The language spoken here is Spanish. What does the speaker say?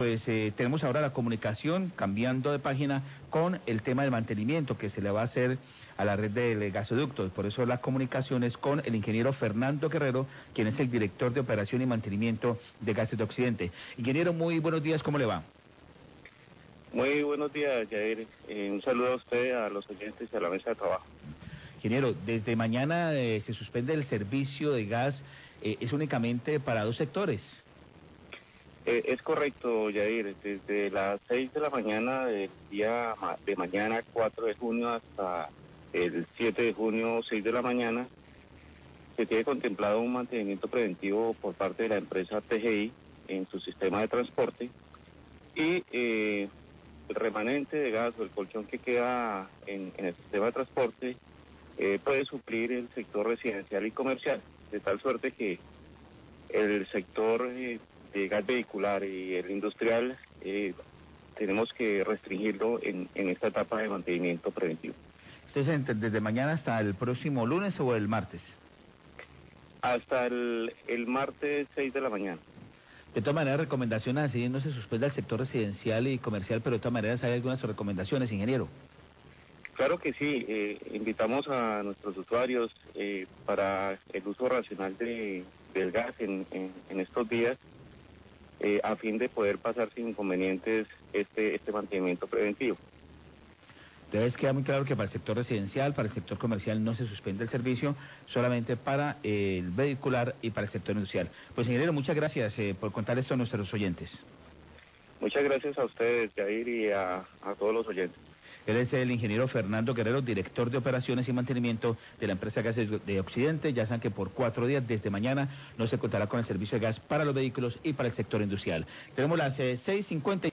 tenemos ahora la comunicación, cambiando de página, con el tema del mantenimiento que se le va a hacer a la red de gasoductos. Por eso la comunicación es con el ingeniero Fernando Guerrero, quien es el director de operación y mantenimiento de Gases de Occidente. Ingeniero, muy buenos días, ¿cómo le va? Muy buenos días, Jair. Un saludo a usted, a los oyentes y a la mesa de trabajo. Ingeniero, desde mañana se suspende el servicio de gas, ¿es únicamente para dos sectores? Es correcto, Jair. Desde las 6 de la mañana del día de mañana, 4 de junio, hasta el 7 de junio, 6 de la mañana, se tiene contemplado un mantenimiento preventivo por parte de la empresa TGI en su sistema de transporte y el remanente de gas o el colchón que queda en el sistema de transporte puede suplir el sector residencial y comercial, de tal suerte que el sector de gas vehicular y el industrial tenemos que restringirlo en esta etapa de mantenimiento preventivo. Entonces, ¿desde mañana hasta el próximo lunes o el martes? Hasta el martes 6 de la mañana. De todas maneras, recomendaciones así, no se suspenda el sector residencial y comercial, pero de todas maneras hay algunas recomendaciones, ingeniero. Claro que sí, invitamos a nuestros usuarios para el uso racional del gas en estos días, a fin de poder pasar sin inconvenientes este mantenimiento preventivo. Entonces queda muy claro que para el sector residencial, para el sector comercial no se suspende el servicio, solamente para el vehicular y para el sector industrial. Pues ingeniero, muchas gracias por contar esto a nuestros oyentes. Muchas gracias a ustedes, Jair, y a todos los oyentes. Él es el ingeniero Fernando Guerrero, director de operaciones y mantenimiento de la empresa Gases de Occidente. Ya saben que por 4 días, desde mañana, no se contará con el servicio de gas para los vehículos y para el sector industrial. Tenemos las 6:50.